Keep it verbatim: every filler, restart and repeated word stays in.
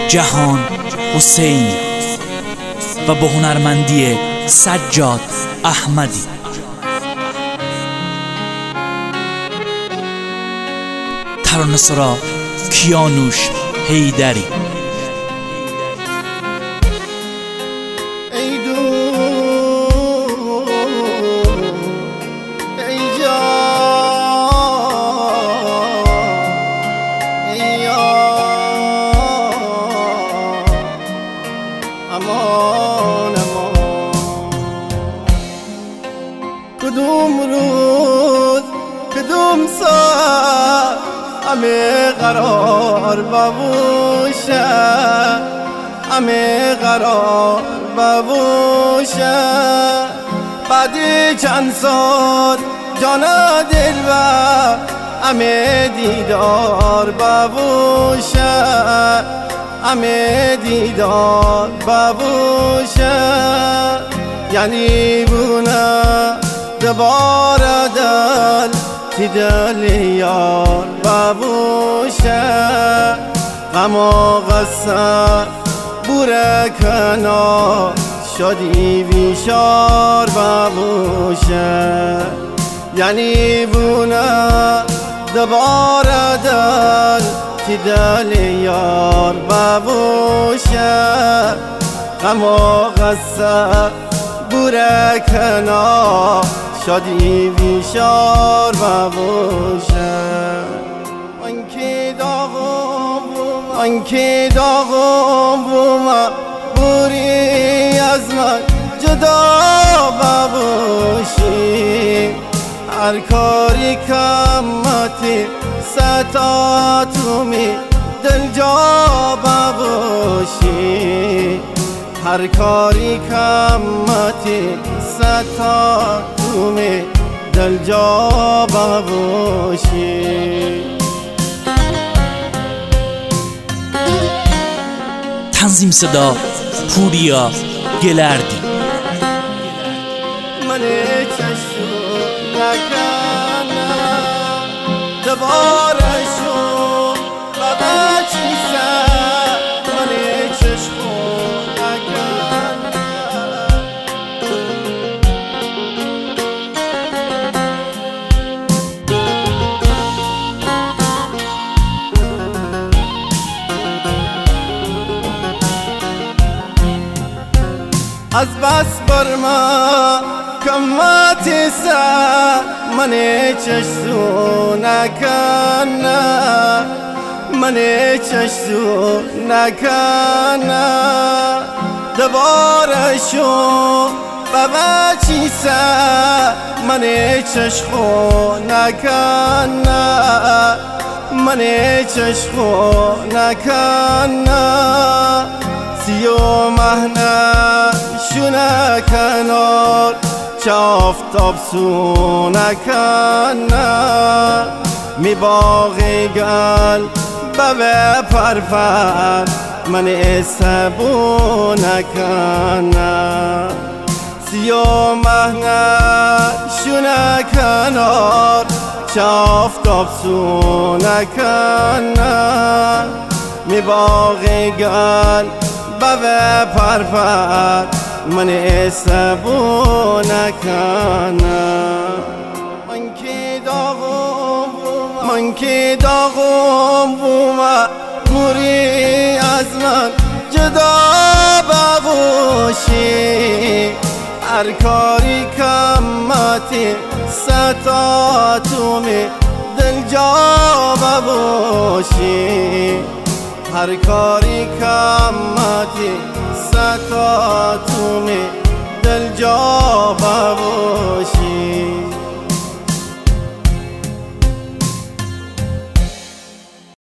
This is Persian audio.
جهان حسینی و با هنرمندی سجاد احمدی. ترانه‌سرا کیانوش حیدری. ای دو ای جان ای یار امان امان، کدوم روز کدوم ساعت همه قرار ببوشه، همه قرار ببوشه. بعدی چند سال جانا دلبر همه دیدار ببوشه، همه دیدار ببوشه. یعنی بونه دوباره دل تی دل یار ببوشه، غم و غصه بوره کنار شدی بیشار ببوشه. یعنی بونه دوباره دل تی دل یار ببوشه، غم و غصه بوره کنار شادی بیشار ببوشه. من که داغم بوم، من که داغم بوم، بوری از من جدا ببوشی. هر کاری کمتی ستا تو می دل جا ببوشی. هر کاری کمتی ستا تو می دل جا ببوشی. تنظیم صدا پوریا گلردی. من چشم نکنم دوباره شو بابا چیزه. من چشم از بس بر ما کماتی سر من چشم نکنه، من چشم نکنه. دوباره شو بابا چی سر من چشم نکنه، من چشم نکنه. سی و مهنه شونه کنار چه آفتاب سونه کنه. می باغی گل بوه پرفر من سبونه کنه. سی و مهنه شونه کنار چه آفتاب سونه کنه. می باغی گل بوه پرفر من سبونه کنه. من که داغم بوم، من که داغم بوم، موری از من جدا ببوشی. هر کاری کمتی ستا تو می دل جا ببوشی. هر کاری کمتی ستا تو می دل جا